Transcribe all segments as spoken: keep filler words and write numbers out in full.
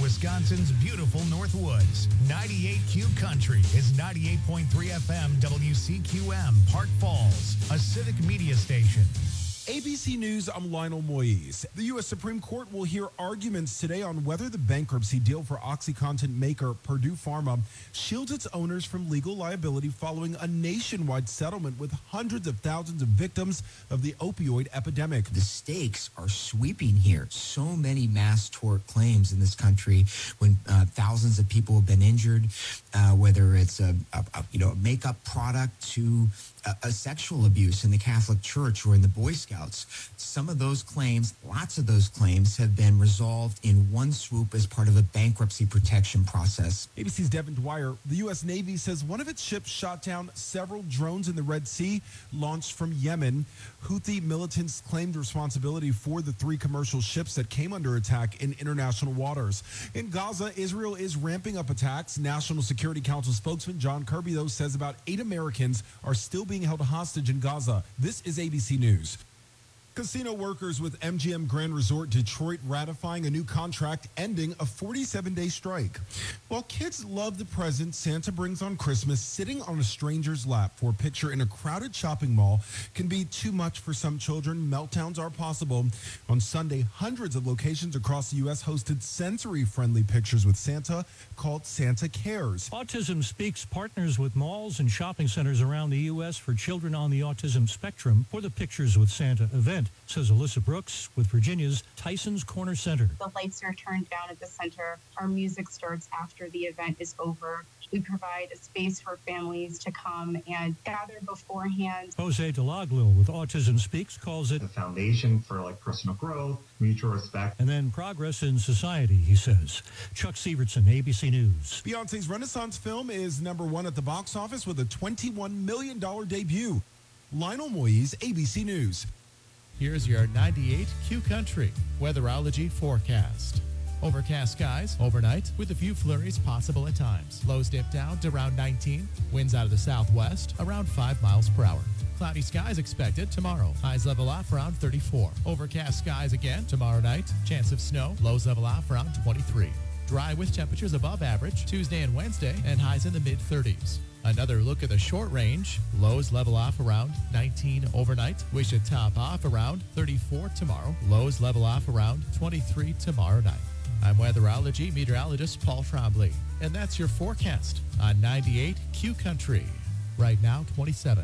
Wisconsin's beautiful Northwoods. ninety-eight Q Country is ninety-eight point three F M W C Q M, Park Falls, a civic media station. A B C News, I'm Lionel Moise. The U S Supreme Court will hear arguments today on whether the bankruptcy deal for OxyContin maker Purdue Pharma shields its owners from legal liability following a nationwide settlement with hundreds of thousands of victims of the opioid epidemic. The stakes are sweeping here. So many mass tort claims in this country when uh, thousands of people have been injured, uh, whether it's a, a, a you know a makeup product to a, a sexual abuse in the Catholic Church or in the Boy Scouts. Some of those claims, lots of those claims, have been resolved in one swoop as part of a bankruptcy protection process. A B C's Devin Dwyer. The U S Navy says one of its ships shot down several drones in the Red Sea launched from Yemen. Houthi militants claimed responsibility for the three commercial ships that came under attack in international waters. In Gaza, Israel is ramping up attacks. National Security Council spokesman John Kirby, though, says about eight Americans are still being held hostage in Gaza. This is A B C News. Casino workers with M G M Grand Resort Detroit ratifying a new contract ending a forty-seven day strike. While kids love the presents Santa brings on Christmas, sitting on a stranger's lap for a picture in a crowded shopping mall can be too much for some children. Meltdowns are possible. On Sunday, hundreds of locations across the U S hosted sensory-friendly pictures with Santa called Santa Cares. Autism Speaks partners with malls and shopping centers around the U S for children on the autism spectrum for the Pictures with Santa event, says Alyssa Brooks with Virginia's Tyson's Corner Center. The lights are turned down at the center. Our music starts after the event is over. We provide a space for families to come and gather beforehand. Jose Delaglo with Autism Speaks calls it the foundation for like personal growth, mutual respect, and then progress in society, he says. Chuck Severson, A B C News. Beyonce's Renaissance film is number one at the box office with a twenty-one million dollars debut. Lionel Moise, A B C News. Here's your ninety-eight Q Country weatherology forecast. Overcast skies overnight with a few flurries possible at times. Lows dip down to around nineteen. Winds out of the southwest around five miles per hour. Cloudy skies expected tomorrow. Highs level off around thirty-four. Overcast skies again tomorrow night. Chance of snow. Lows level off around twenty-three. Dry with temperatures above average Tuesday and Wednesday and highs in the mid thirties. Another look at the short range. Lows level off around nineteen overnight. We should top off around thirty-four tomorrow. Lows level off around twenty-three tomorrow night. I'm weatherology meteorologist Paul Trombley, and that's your forecast on ninety-eight Q Country. Right now, twenty-seven.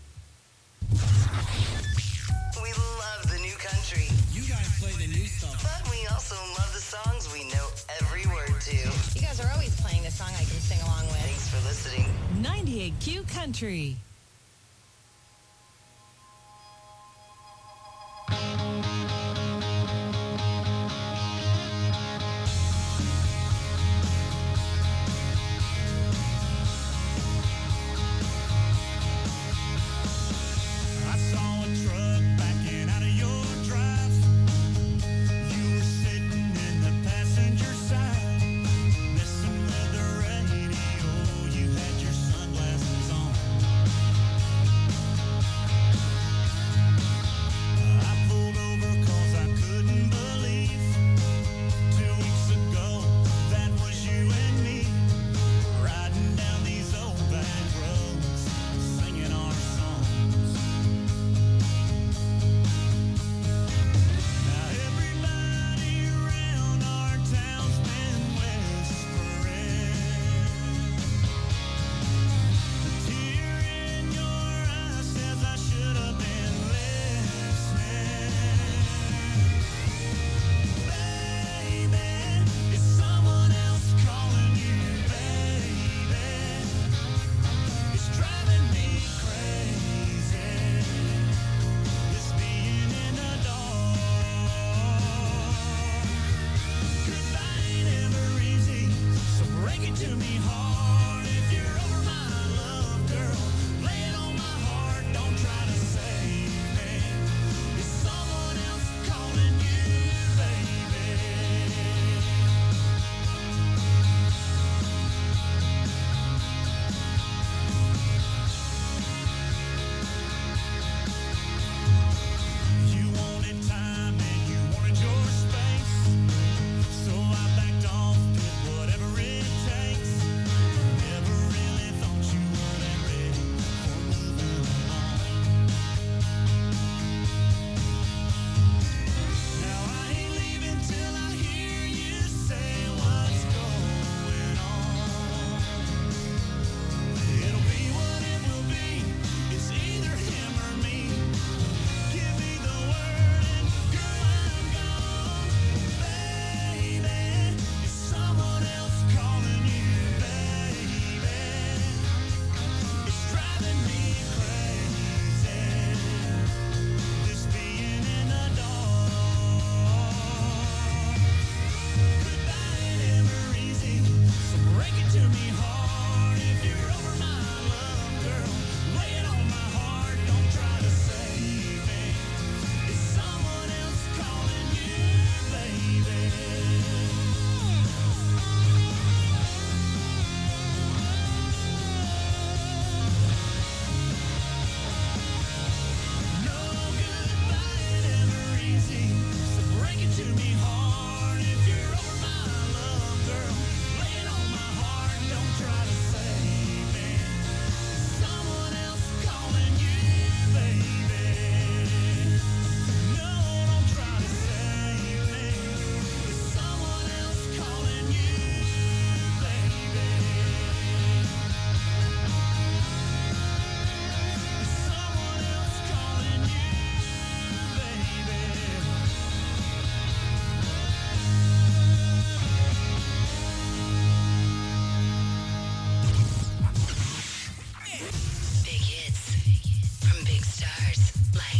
We love the new country. You guys play the new stuff. But we also love the songs we know every word to. You guys are always playing a song I can sing along with. Thanks for listening. ninety-eight Q Country. Sunglasses on.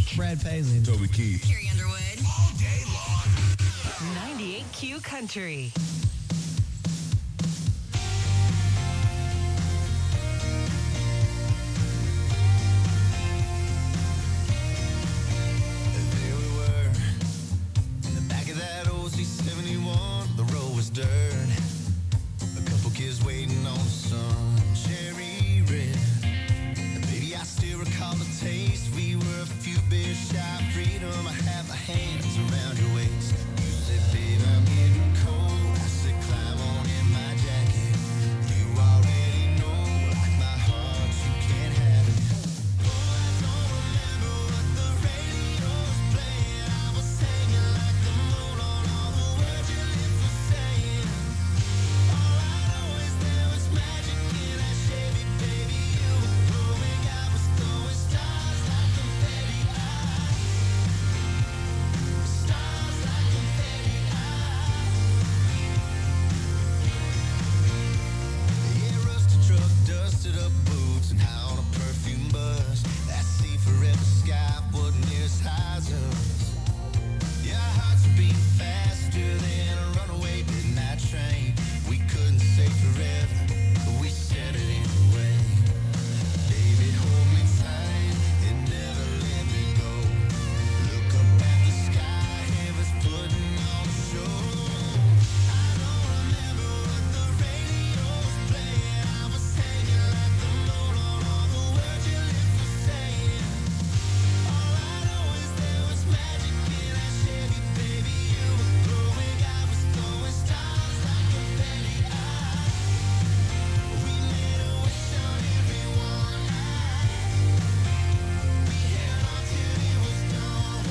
Brad Paisley. Toby Keith. Carrie Underwood. All day long. ninety-eight Q Country. There we were, in the back of that old C seventy-one. The road was dirt. A couple kids waiting on the sun. Cherry red. And baby, I still recall the taste. We were a few beers shy of freedom. I had my hands around your waist. You said, babe, I'm getting cold. I said, climb on in my jacket. You already know, like my heart, you can't have it. Oh, I don't remember what the radio was playing. I was singing like the moon on all the words your lips were saying. All I know is there was magic in that Chevy, baby. You were glowing, I was throwing stars like confetti. Stars like confetti. Yeah, rusted truck, dusted up boots, and high on a perfume bus. That sea forever sky wasn't near as high as us. Yeah, our hearts were beating faster than a runaway midnight train. We couldn't say forever, but we said it anyway. Baby, hold me tight and never let me go. Look up at the sky, heaven's putting on a show. I don't remember what the radio was playing. I was hanging like the moon on all the words your lips were saying. All I know is there was magic in that Chevy, baby. You were glowing, I was throwing stars like confetti. We made a wish on everyone. We held on till it was gone.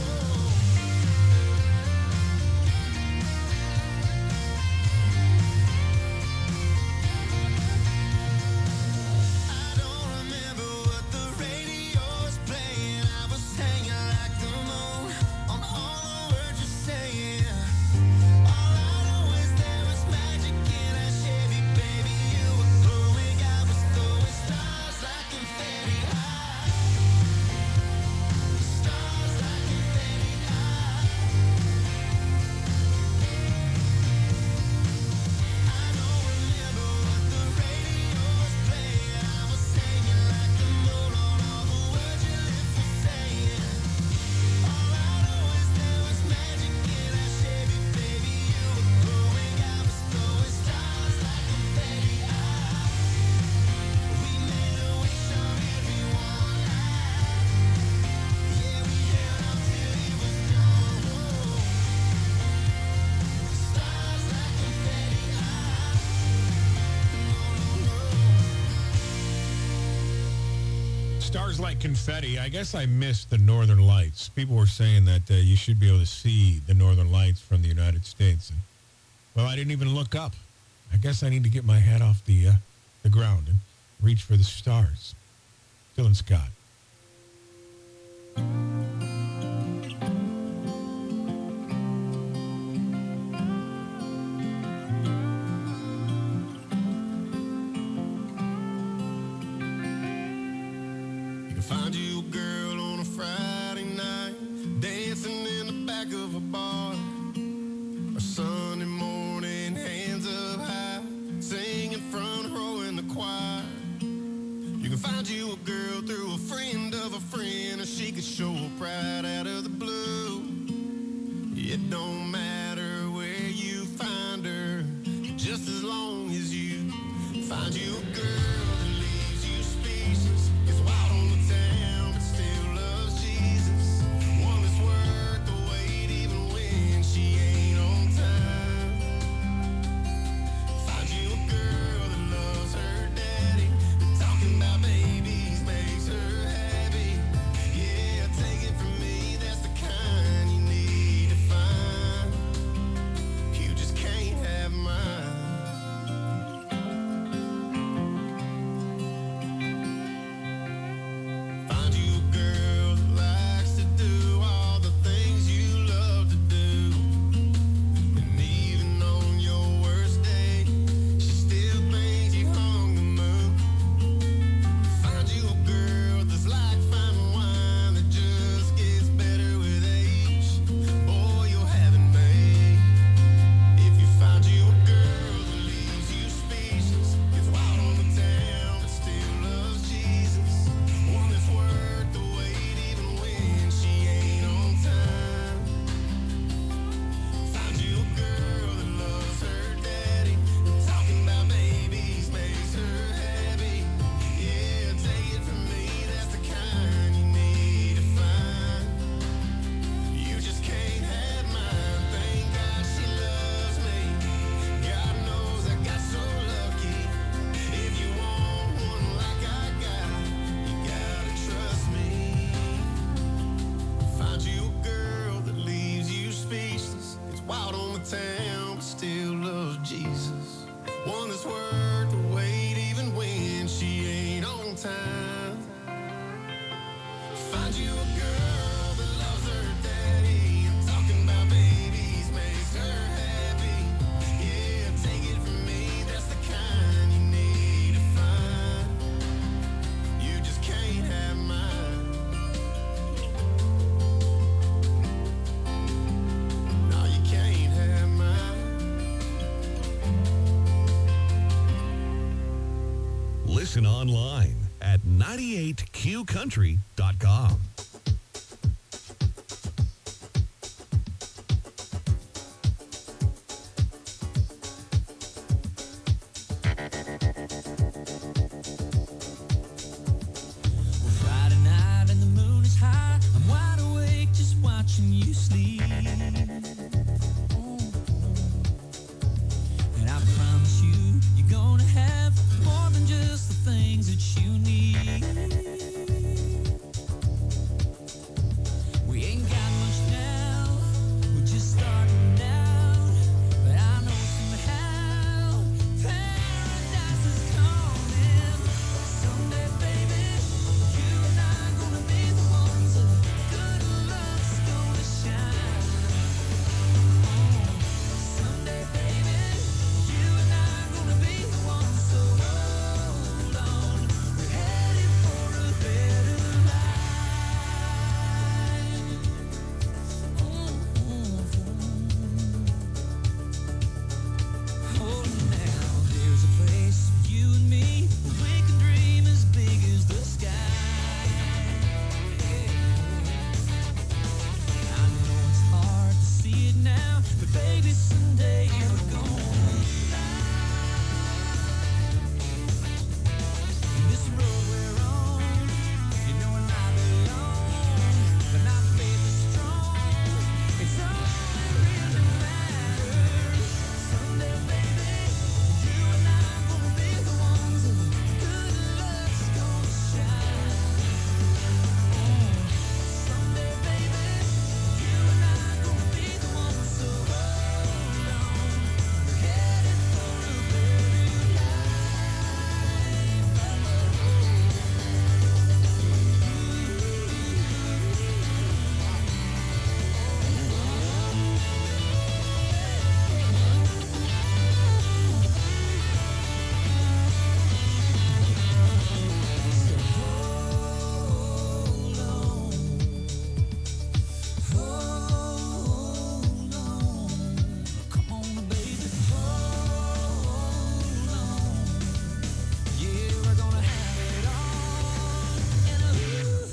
I don't remember what the radio was playing. I was hanging like the moon on all the words you're saying. All I know is there was magic in that Chevy, baby. You were glowing, I was throwing stars like confetti. Stars like confetti. I don't remember what the radio was playing. I was hanging like the moon on all the words your lips were saying. All I know is there was magic in that Chevy, baby. You were glowing, I was throwing stars like confetti. We made a wish on everyone. Yeah, we held on till it was gone. Stars like confetti. Stars like confetti. I guess I missed the Northern Lights. People were saying that uh, you should be able to see the Northern Lights from the United States. And, well, I didn't even look up. I guess I need to get my head off the uh, the ground and reach for the stars. Dylan Scott. You can find you a girl on a Friday night, dancing in the back of a bar. Or Sunday morning, hands up high, singing front row in the choir. You can find you a girl through a friend of a friend, or she could show up right out of the blue. It don't matter where you find her, just as long as you find you a girl that leaves you speechless. Gets wild on the town, but still loves Jesus. One that's worth the wait, even when she ain't on time. Find you a girl that loves her daddy, talking about babies makes her happy. Yeah, take it from me, that's the kind you need to find. You just can't have mine. Find you a girl that loves her daddy. I'm talking about babies, makes her happy. Yeah, take it from me, that's the kind you need to find. You just can't have mine. No, you can't have mine. Listen online at ninety-eight q country dot com. Friday night and the moon is high. I'm wide awake just watching you sleep. And I promise you, you're gonna have more than just the things that you need. We ain't got much now, we're just starting out. But I know somehow paradise is coming. Someday, baby, you and I gonna be the ones that good love's gonna shine. Someday, baby, you and I gonna be the ones. So hold on, we're headed for a better life. Oh, now there's a place for you and me where we can dream as big as the sky. I know it's hard to see it now, but baby, someday we're gonna fly. This road we're on, you know we're not alone, but our faith is strong. It's all that really matters. Someday, baby, you and I gonna be the ones that good luck's gonna shine. Someday, baby, you and I gonna be the ones. So hold on, we're headed for a better come on, baby, hold on. Yeah, we're gonna have it all. And ooh,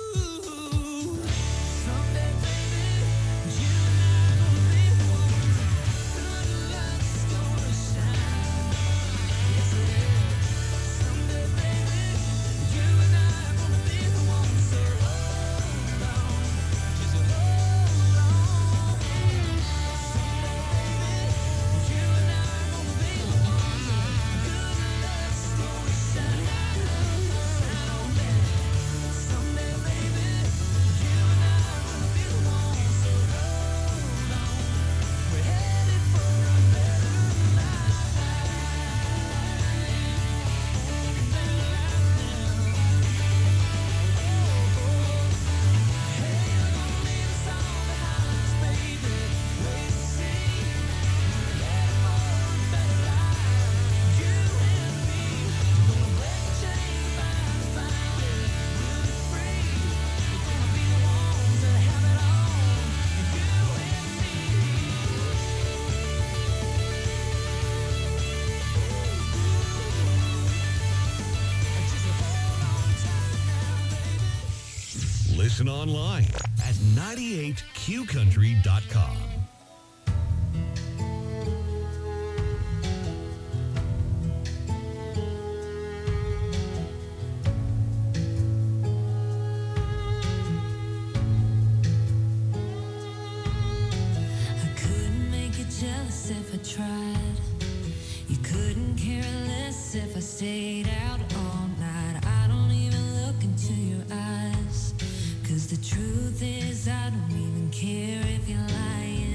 someday, baby, you and I gonna be the ones. Good luck's gonna shine. Yes, it is. Someday, baby, you and I gonna be the ones. So hold on, just hold on. Someday, baby, you and I gonna be the ones. Good luck's gonna shine. Shine on down. Someday, baby, you and I gonna be the ones. So hold on, we're headed for a better life. Listen online at ninety-eight q country dot com. I couldn't make you jealous if I tried. You couldn't care less if I stayed out all night. I don't even look into your eyes, 'cause the truth is I don't even care if you're lying.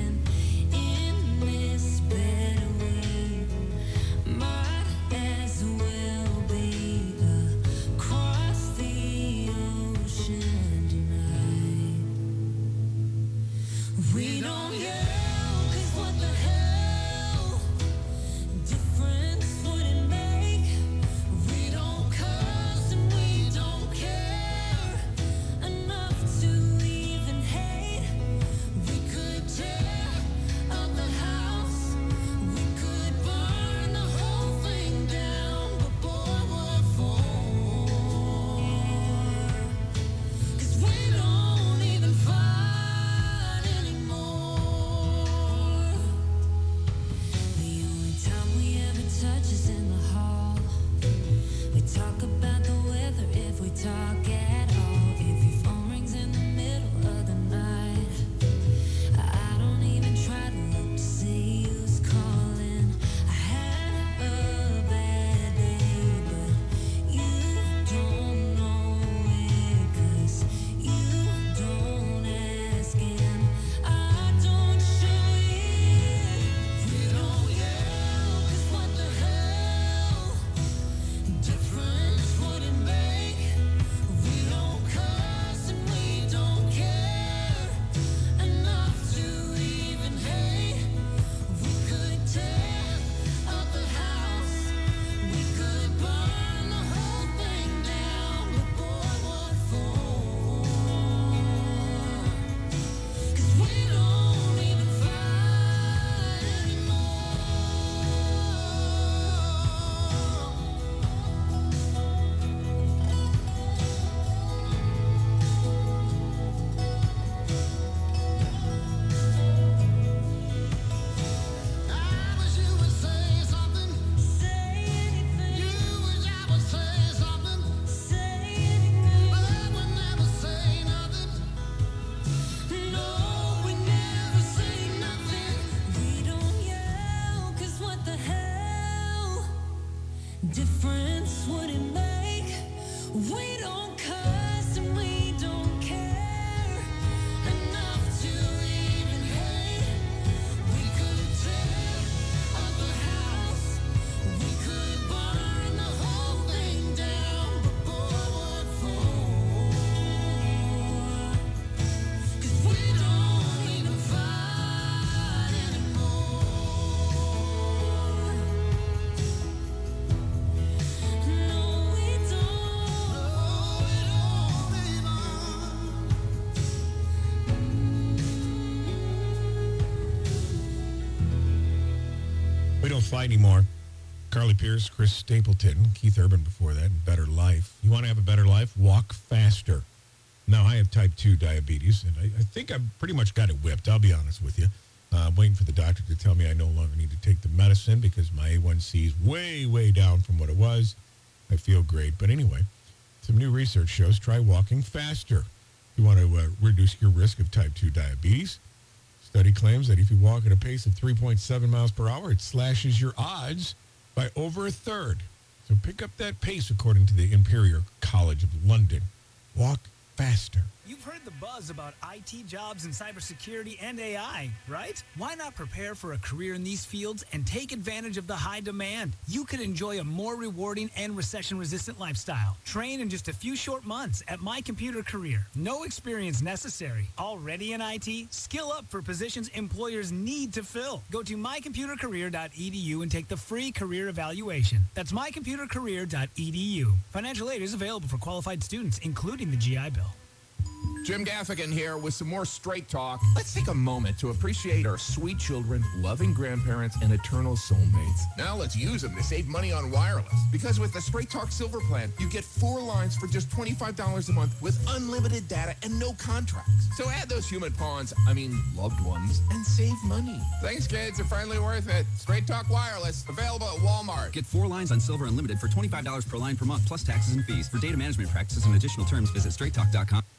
don't fight anymore. Carly Pierce, Chris Stapleton, Keith Urban before that, and Better Life. You want to have a better life? Walk faster. Now, I have type two diabetes, and I, I think I've pretty much got it whipped, I'll be honest with you. Uh, I'm waiting for the doctor to tell me I no longer need to take the medicine because my A one C is way, way down from what it was. I feel great. But anyway, some new research shows try walking faster. If you want to uh, reduce your risk of type two diabetes, study claims that if you walk at a pace of three point seven miles per hour, it slashes your odds by over a third. So pick up that pace, according to the Imperial College of London. Walk faster. You've heard the buzz about I T jobs in cybersecurity and A I, right? Why not prepare for a career in these fields and take advantage of the high demand? You could enjoy a more rewarding and recession-resistant lifestyle. Train in just a few short months at My Computer Career. No experience necessary. Already in I T? Skill up for positions employers need to fill. Go to my computer career dot e d u and take the free career evaluation. That's my computer career dot e d u. Financial aid is available for qualified students, including the G I Bill. Jim Gaffigan here with some more Straight Talk. Let's take a moment to appreciate our sweet children, loving grandparents, and eternal soulmates. Now let's use them to save money on wireless. Because with the Straight Talk Silver Plan, you get four lines for just twenty-five dollars a month with unlimited data and no contracts. So add those human pawns, I mean loved ones, and save money. Thanks, kids. They're finally worth it. Straight Talk Wireless, available at Walmart. Get four lines on Silver Unlimited for twenty-five dollars per line per month, plus taxes and fees. For data management practices and additional terms, visit straight talk dot com.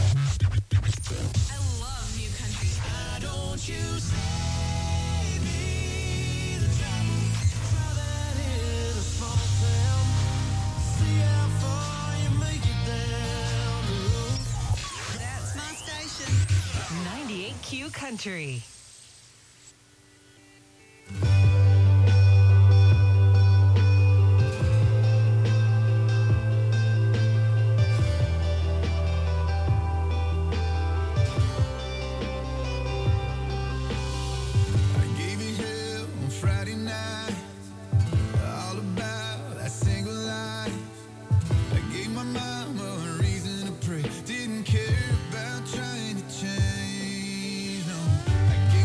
I love New Country. Why don't you save me the trouble? Try that in a small town. See how far you make it down the road. That's my station. ninety-eight Q Country. Didn't care about trying to change, no. I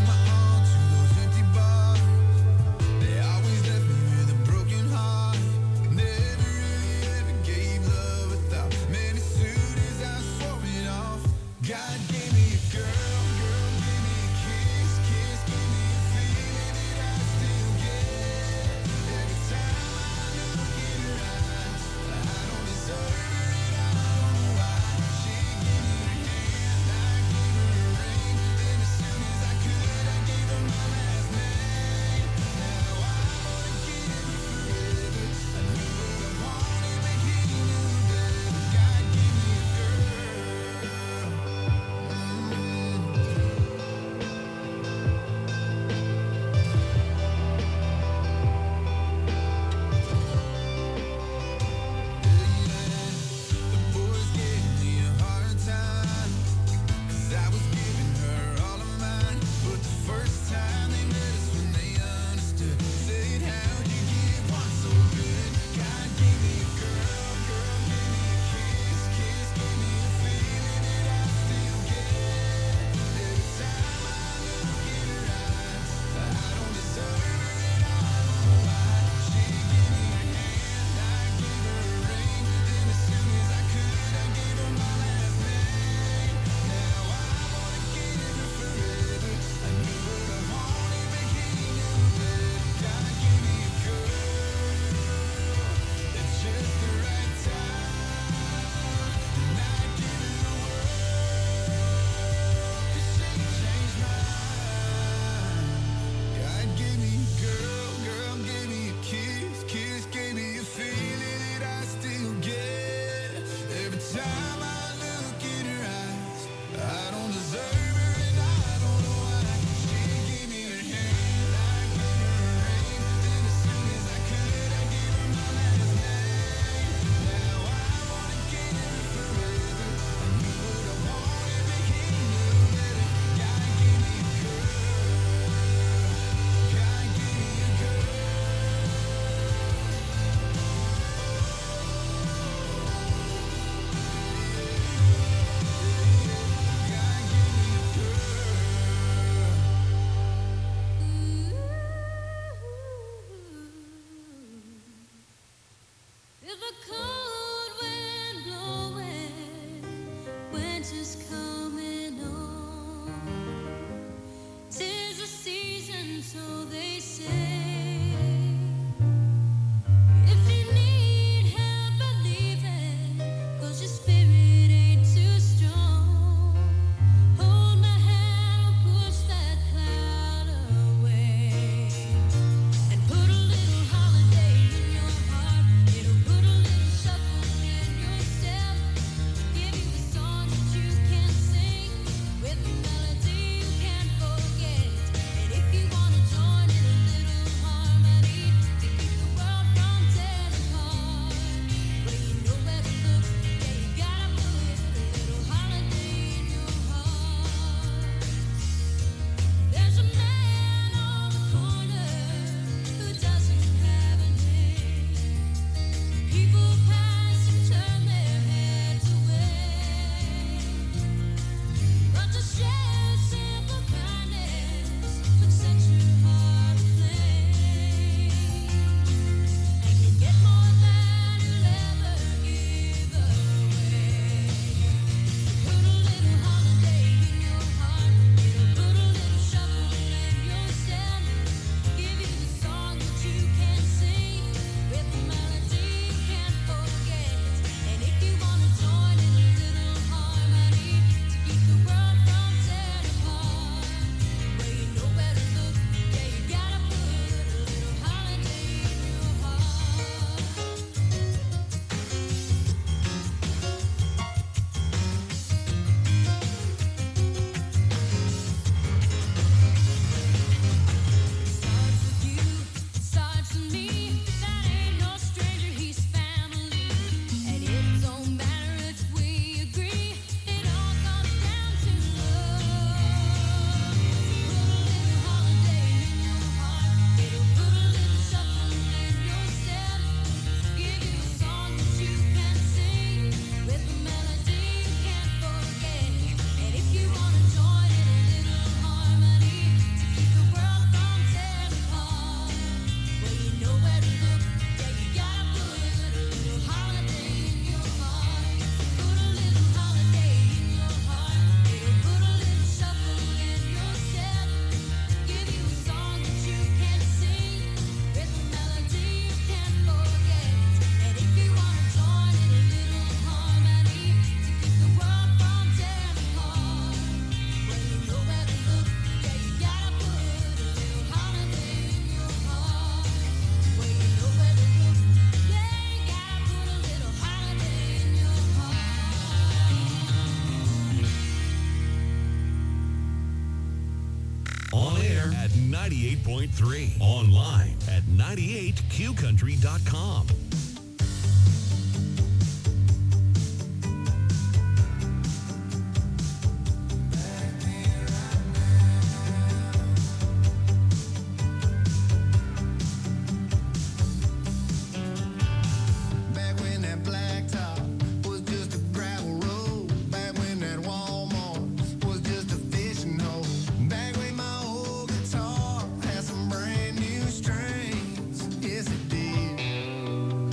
winter's coming on. 'Tis a season, so they say. If you need help believing, 'cause your spirit ain't too strong, hold my hand, push that cloud away, and put a little holiday in your heart. It'll put a little shuffle in your step, give you a song that you can sing with a melody you can't forget. And if you wanna join in a little harmony to keep the world from tearing apart, well, you know where to look. Yeah, you gotta put a little holiday in your heart. There's a man on the corner who doesn't have a name. People pass and turn their heads away, but to share simple kindness would set your heart aflame, and you get more than you'll ever give away. Put a little holiday in your heart. It'll put a little shuffle in your step, give you the song that you can sing with a melody you can't forget. And if you wanna join in a little harmony to keep the world from tearing apart, well, you know where to look. Yeah, you gotta put a little holiday in your heart. Starts with you, starts with me. That ain't no stranger, he's family. And it don't matter if we agree, it all comes down to love. Put a little holiday in your heart. It'll put a little shuffle in your step, give you a song that you can sing with a melody you can't forget. And if you wanna join in a little harmony to keep the world from tearing apart, well, you know where to look. Yeah, you gotta put a little holiday in your heart. Put a little holiday in your heart. It'll put a little shuffle in your step, give you a song that you can sing with a melody you can't forget. And if you wanna join in a little harmony to keep the world from tearing apart, well, you know where to look. Yeah, you gotta put a little holiday in your heart. Well, you know where to look. Yeah, you gotta put a little holiday in your On air at ninety-eight point three. Online at ninety-eight q country dot com. Back when that blacktop was just a gravel road. Back when that Walmart was just a fishing hole. Back when my old guitar had some brand new strings. Yes, it did.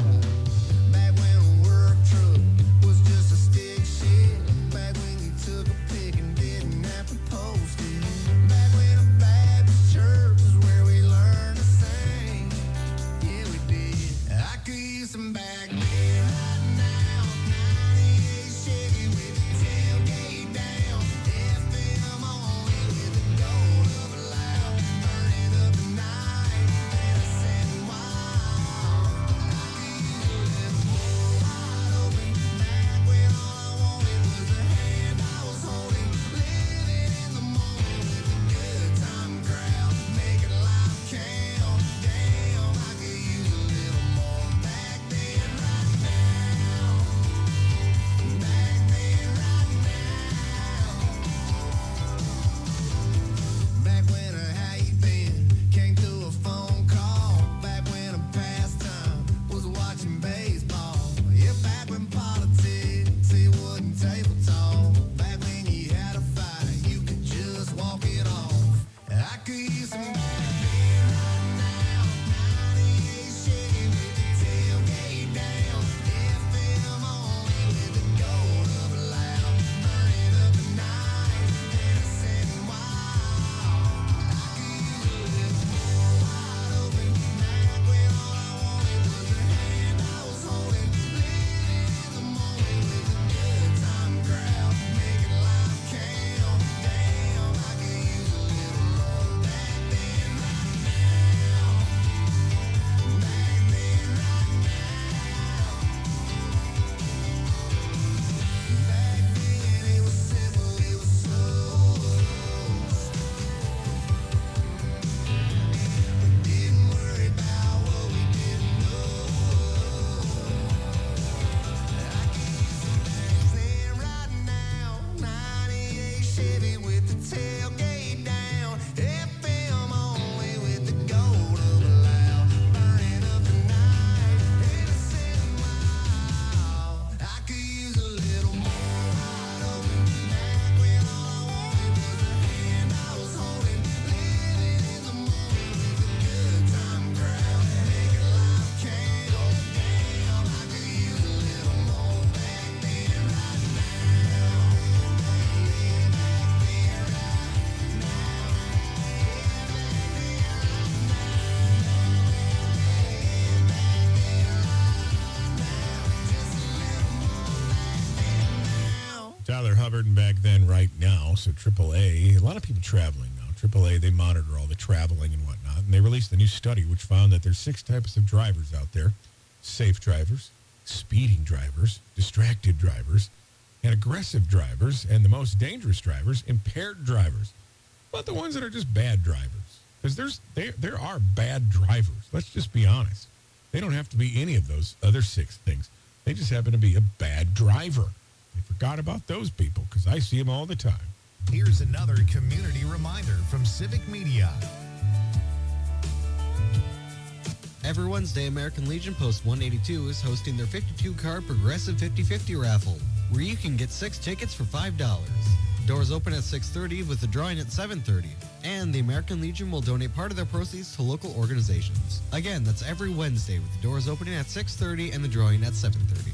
Tyler Hubbard, and back then, right now, so triple A, a lot of people traveling now. triple A, they monitor all the traveling and whatnot, and they released a new study which found that there's six types of drivers out there: safe drivers, speeding drivers, distracted drivers, and aggressive drivers, and the most dangerous drivers, impaired drivers. But the ones that are just bad drivers, because there's there there are bad drivers. Let's just be honest. They don't have to be any of those other six things. They just happen to be a bad driver. They forgot about those people because I see them all the time. Here's another community reminder from Civic Media. Every Wednesday, American Legion Post one eighty-two is hosting their fifty-two card Progressive fifty fifty raffle, where you can get six tickets for five dollars. Doors open at six thirty with the drawing at seven thirty, and the American Legion will donate part of their proceeds to local organizations. Again, that's every Wednesday with the doors opening at six thirty and the drawing at seven thirty.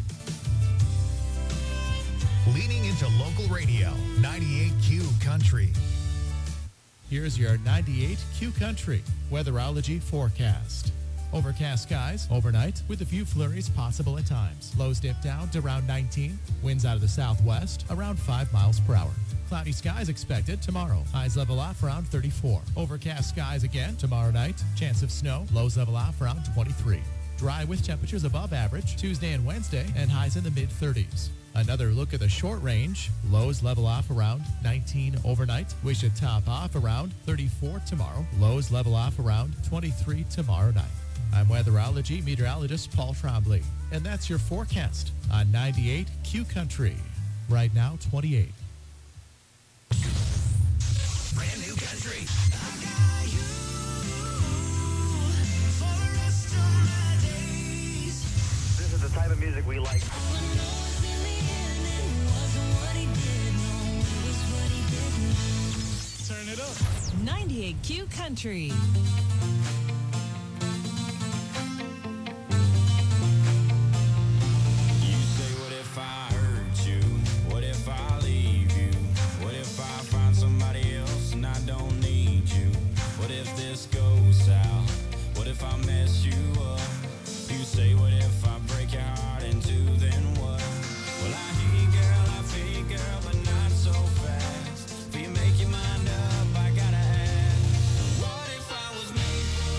Leaning into local radio, ninety-eight Q Country. Here's your ninety-eight Q Country weatherology forecast. Overcast skies overnight with a few flurries possible at times. Lows dip down to around nineteen. Winds out of the southwest around five miles per hour. Cloudy skies expected tomorrow. Highs level off around thirty-four. Overcast skies again tomorrow night. Chance of snow. Lows level off around twenty-three. Dry with temperatures above average Tuesday and Wednesday and highs in the mid thirties. Another look at the short range. Lows level off around nineteen overnight. We should top off around thirty-four tomorrow. Lows level off around twenty-three tomorrow night. I'm weatherology meteorologist Paul Trombley, and that's your forecast on ninety-eight Q Country. Right now, twenty-eight. Brand new country. I got you for the rest of my days. This is the type of music we like. Turn it up. ninety-eight Q Country. You say, what if I hurt you? What if I leave you? What if I find somebody else and I don't need you? What if this goes south? What if I mess you up? You say, what if I break your heart in two, then what? Well, I hear you, girl, I feel you, girl, but not so fast. If you make your mind up, I gotta ask, what if I was made for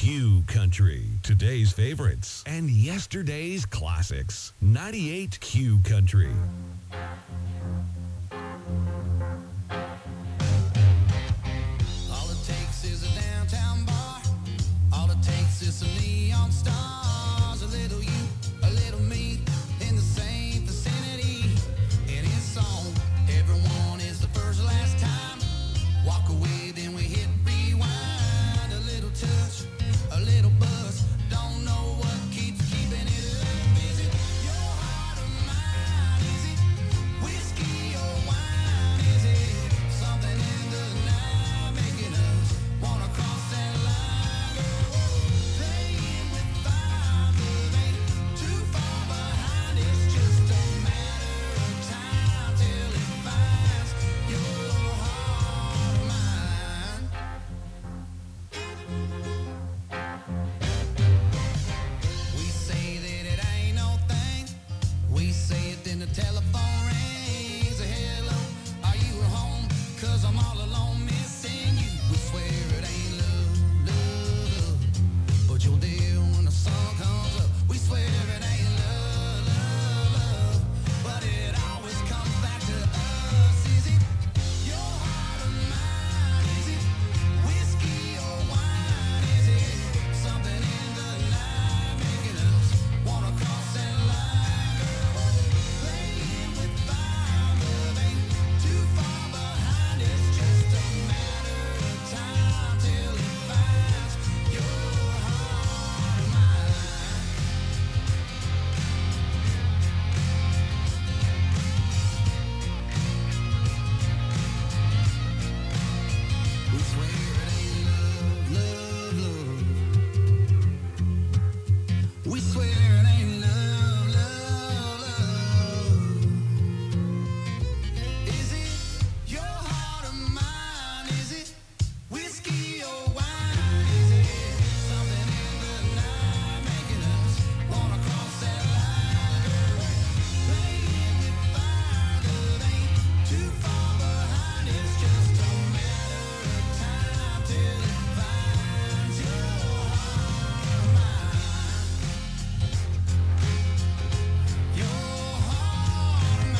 Q Country. Today's favorites and yesterday's classics. ninety-eight Q Country. All it takes is a downtown bar. All it takes is some neon stars. A little you, a little me, in the same vicinity. And it's on. Everyone is the first last time. Walk away, then we hit rewind. A little touch, a little buzz. Don't know what keeps keeping it up. Is it your heart or mine? Is it whiskey or wine? Is it something in the night making us wanna cross that line? Playing with fire, but ain't too far behind. It's just a matter of time till it finds your heart or mine. We say that it ain't no thing. We say it, then the telephone rings. Hello, are you at home? Cause I'm all alone missing you. We swear it ain't love, love, but you're there when the sun comes up. We swear it ain't love, love, love, but it always comes back to us. Is it your heart or mine? Is it whiskey or wine? Is it something in the night making us wanna cross that line? Playing with fire, but ain't too far behind. It's just a matter of time till it finds your heart or mine. We swear it ain't love, love, love. We swear it ain't love, love, love. Is it your heart or mine? Is it whiskey or wine? Is it something in the night making us wanna cross that line? Playing with fire, but ain't too far behind. It's just a matter of time till it finds your heart or mine. Your heart or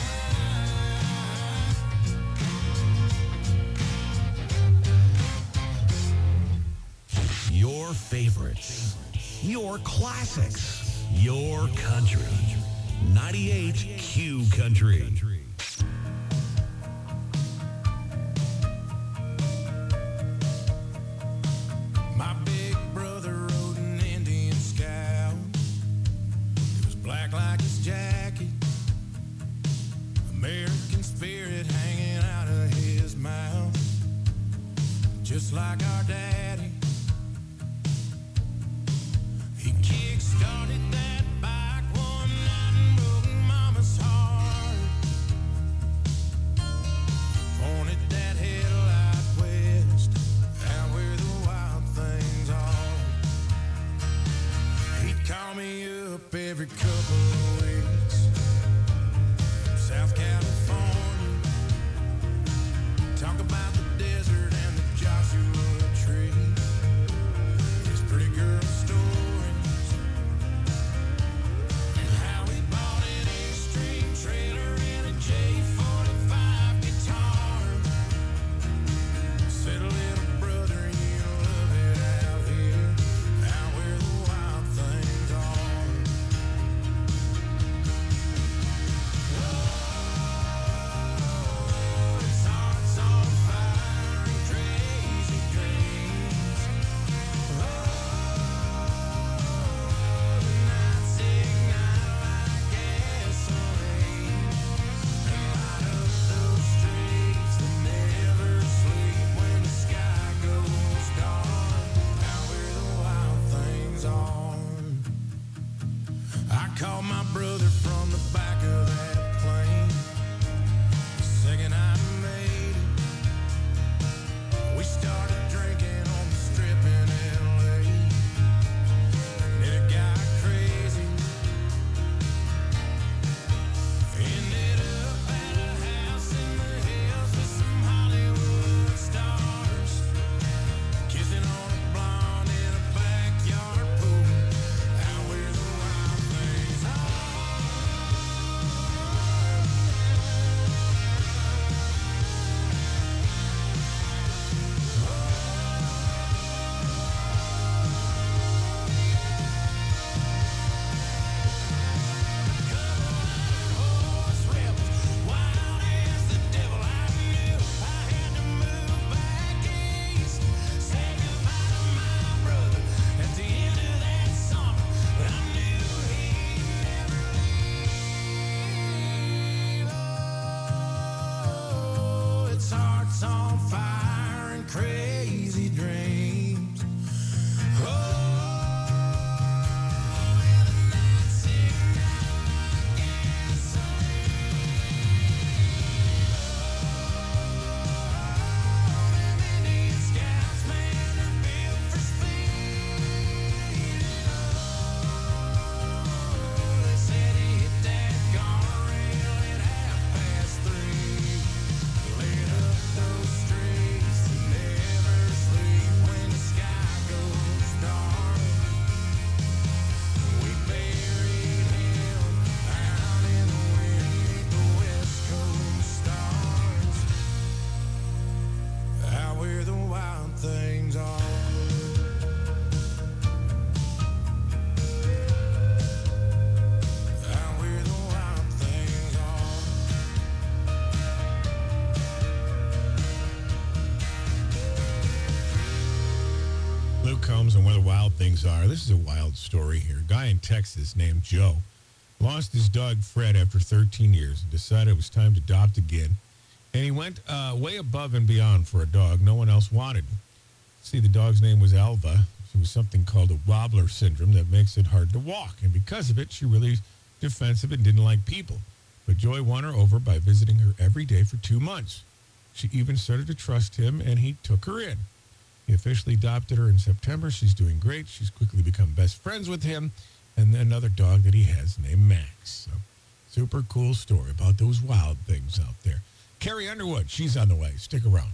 Your favorites. Your classics. Your country. ninety-eight Q Country. My big brother rode an Indian scout. It was black like his jacket. American spirit hanging out of his mouth. Just like our daddy. He kick-started that bike one night and broke mama's heart. Pointed that headlight west, out where the wild things are. He'd call me up every couple of weeks from South California. Talk about the desert and the Joshua tree. His pretty girl stories. And how he bought an Extreme trailer and a J forty-five guitar. Said, little brother, you love it out here, out where the wild things are. Oh, his heart's on fire and crazy dreams. Oh, the nights ignite like gasoline. And light up those streets that never sleep when the sky goes dark, out where the wild things are. I called my brother from the back of that plane the second I made it. We started drinking on the strip in L A, and then it got crazy. Ended up at a house in the hills with some Hollywood stars, kissing on a blonde in a back where the wild things are. This is a wild story here. A guy in Texas named Joe lost his dog Fred after thirteen years and decided it was time to adopt again. And he went uh, way above and beyond for a dog no one else wanted. See, the dog's name was Alva. She was something called a wobbler syndrome that makes it hard to walk. And because of it, she really defensive and didn't like people. But Joy won her over by visiting her every day for two months. She even started to trust him, and he took her in. He officially adopted her in September. She's doing great. She's quickly become best friends with him and another dog that he has named Max. So, super cool story about those wild things out there. Carrie Underwood, she's on the way. Stick around.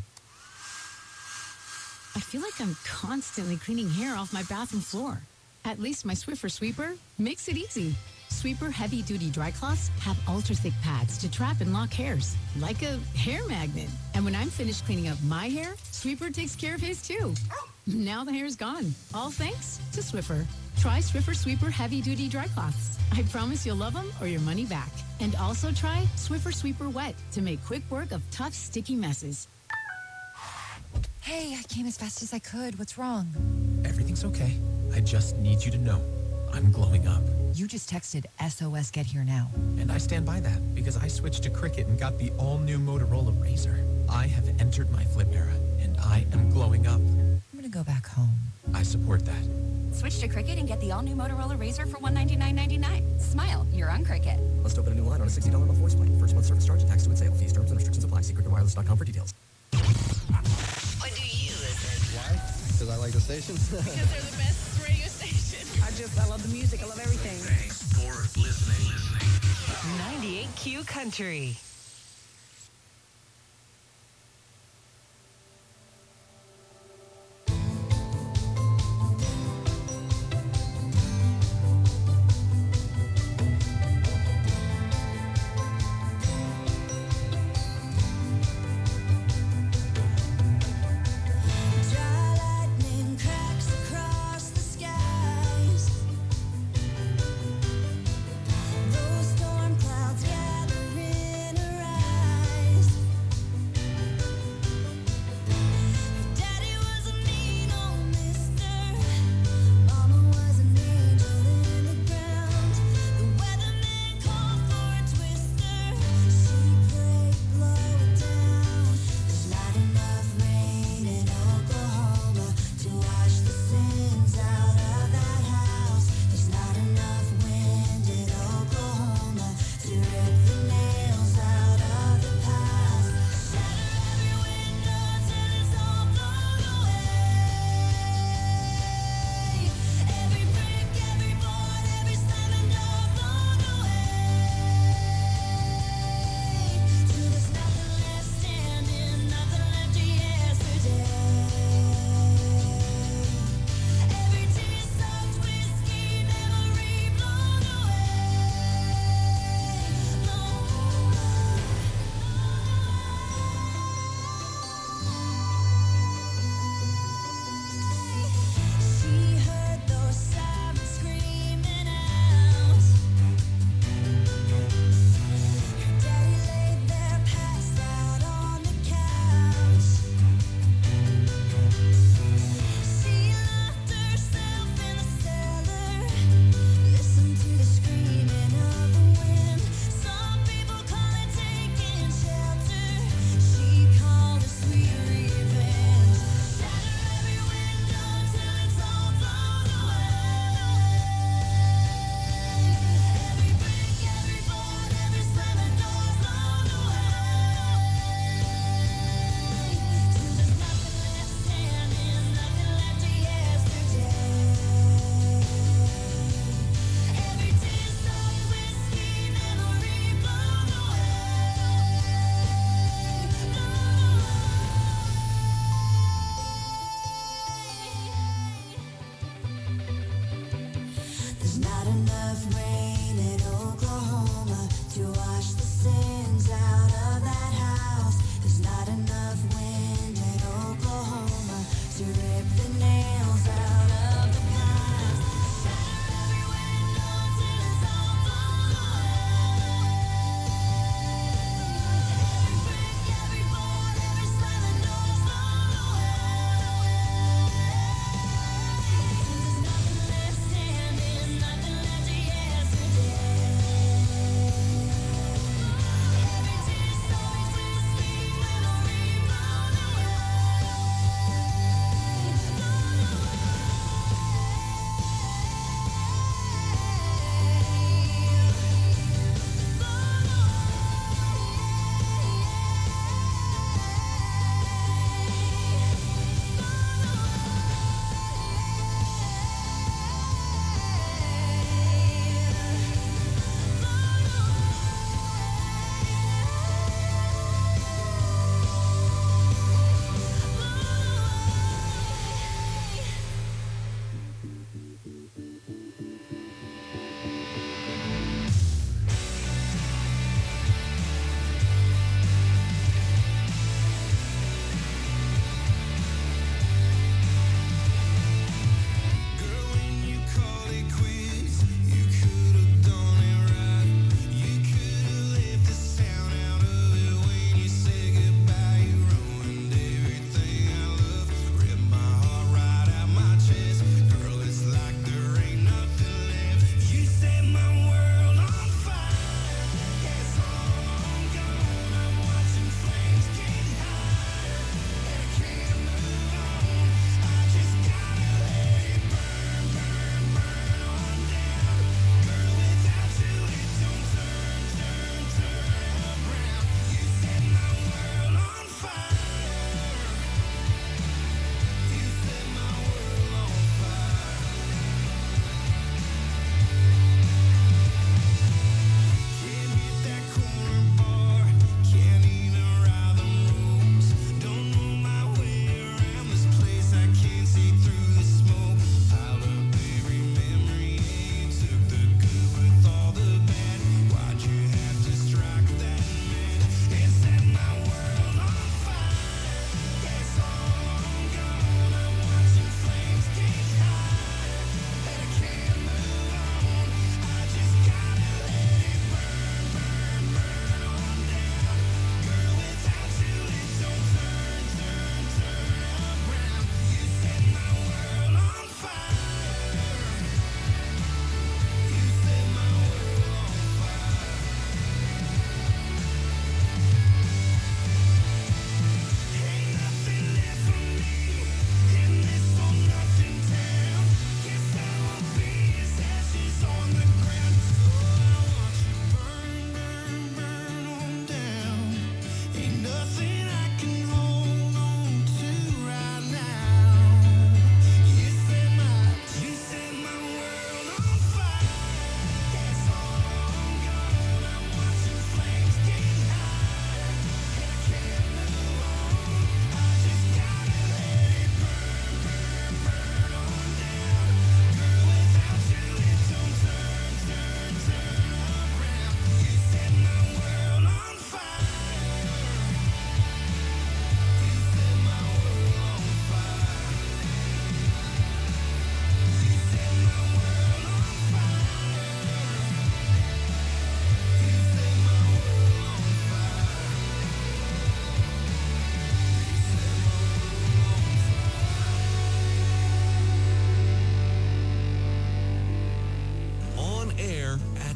I feel like I'm constantly cleaning hair off my bathroom floor. At least my Swiffer Sweeper makes it easy. Sweeper heavy-duty dry cloths have ultra-thick pads to trap and lock hairs, like a hair magnet. And when I'm finished cleaning up my hair, Sweeper takes care of his too. Now the hair's gone, all thanks to Swiffer. Try Swiffer Sweeper heavy-duty dry cloths. I promise you'll love them or your money back. And also try Swiffer Sweeper Wet to make quick work of tough, sticky messes. Hey, I came as fast as I could. What's wrong? Everything's okay. I just need you to know I'm glowing up. You just texted S O S Get Here Now. And I stand by that because I switched to Cricket and got the all-new Motorola Razr. I have entered my flip era, and I am glowing up. I'm gonna go back home. I support that. Switch to Cricket and get the all-new Motorola Razr for one hundred ninety-nine ninety-nine. Smile, you're on Cricket. Must open a new line on a sixty dollars month voice plan. First month service charge attached to its sale. Fees, terms, and restrictions apply. See cricket wireless dot com for details. What do you listen? Why? Because I like the station. Because they're the best radio station. I just, I love the music. I love everything. Thanks for listening. ninety-eight Q Country. Those storm clouds gather in a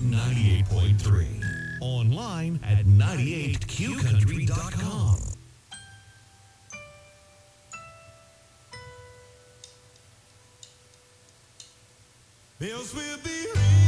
ninety-eight point three. Online at ninety-eight q country dot com. Bills will be